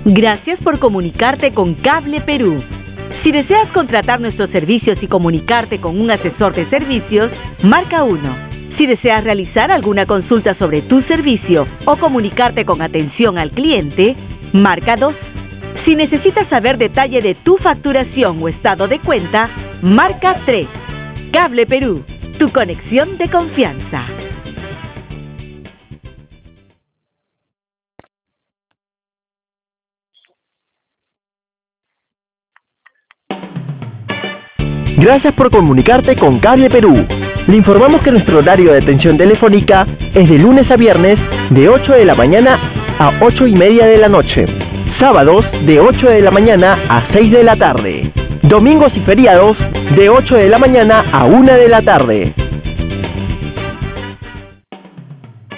Gracias por comunicarte con Cable Perú. Si deseas contratar nuestros servicios y comunicarte con un asesor de servicios, marca 1. Si deseas realizar alguna consulta sobre tu servicio o comunicarte con atención al cliente, marca 2. Si necesitas saber detalle de tu facturación o estado de cuenta, marca 3. Cable Perú, tu conexión de confianza. Gracias por comunicarte con Cable Perú. Le informamos que nuestro horario de atención telefónica es de lunes a viernes de 8 de la mañana a 8:30 de la noche. Sábados de 8 de la mañana a 6 de la tarde. Domingos y feriados de 8 de la mañana a 1 de la tarde.